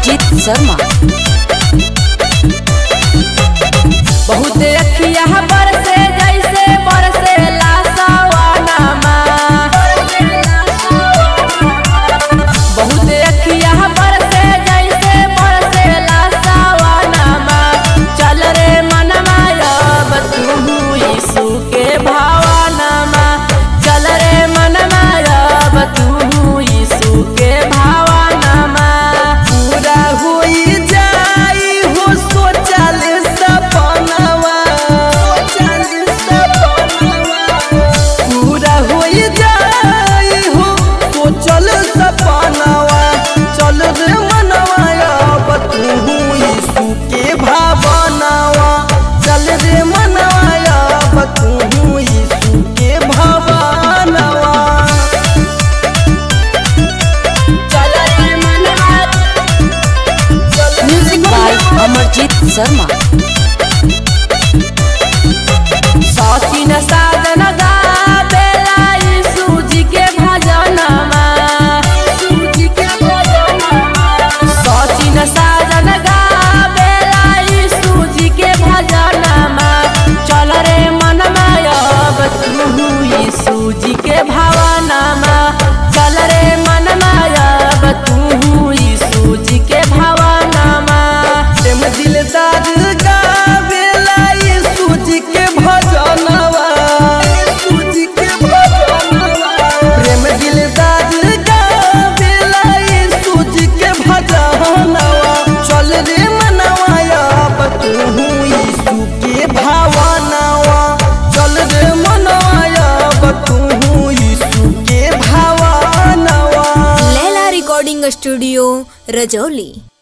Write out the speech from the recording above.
अमरजीत शर्मा। बहुत अखिया बरसे जैसे बरसे लासवानमा, बहुत अखिया बरसे जैसे बरसे लासवानमा। चल रे मनवा अब तू यीशु के भावनमा, चल रे मनवा अब तू यीशु के भावनमा। पूरा होई जाई हो सोचल सपनवा, पूरा होई जाई हो सोचल सपनवा। चल रे मनवा अब तू यीशु के भावनवा, चल रे मनवा अब तू यीशु के भावनवा। चल रे मनवा, म्यूजिक बाय अमरजीत शर्मा। सचिन साधन गावेला यीशु जी के भजनमा, सचिन साधन गावेला यीशु जी के भजनमा। चल रे मनवा अब तू यीशु जी के भावनमा, चल रे मनवा अब तू यीशु जी के भावनमा। प्रेम दिलदार गावेला यीशु जी के भजनवा, प्रेम दिलदार गावेला यीशु जी के भजनवा। चल रे मनवा अब तू यीशु के भावनवा, चल रे मनवा अब तू यीशु के भावनवा। Laila recording studio Rajauli.